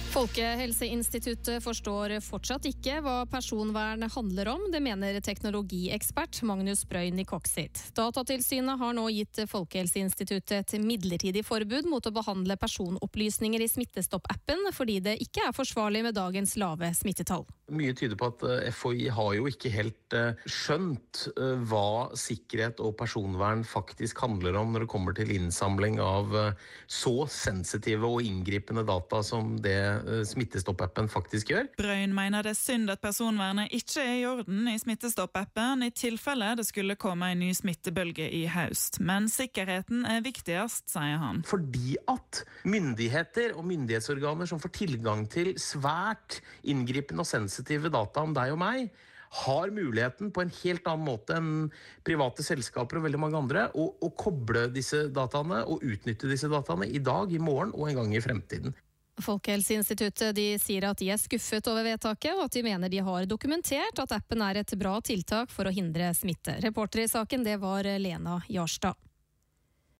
Folkehelseinstituttet forstår fortsatt ikke hva personvern handler om, det mener teknologiekspert Magnus Brøyn i Coxit. Datatilsynet har nå gitt Folkehelseinstituttet et midlertidig forbud mot å behandle personopplysninger i Smittestopp-appen, fordi det ikke er forsvarlig med dagens lave smittetall. Mye tyder på at FHI har jo ikke helt skjønt hva sikkerhet og personvern faktisk handler om når det kommer til innsamling av så sensitive og inngripende data som det Smittestopp-appen faktisk gjør. Brøyn mener det er synd at personvernet ikke er i orden i Smittestopp-appen i tilfelle det skulle komme en ny smittebølge i høst. Men sikkerheten er viktigst, sier han. Fordi at myndigheter og myndighetsorganer som får tilgang til svært inngripende og sensitive data om deg og meg, har muligheten på en helt annen måte enn private selskaper og veldig mange andre å koble disse dataene og utnytte disse dataene i dag, i morgen og en gang i fremtiden. Folkehelseinstituttet de sier at de er skuffet over vedtaket, og at de mener de har dokumentert at appen er et bra tiltak for å hindre smitte. Reporter i saken det var Lena Jarstad.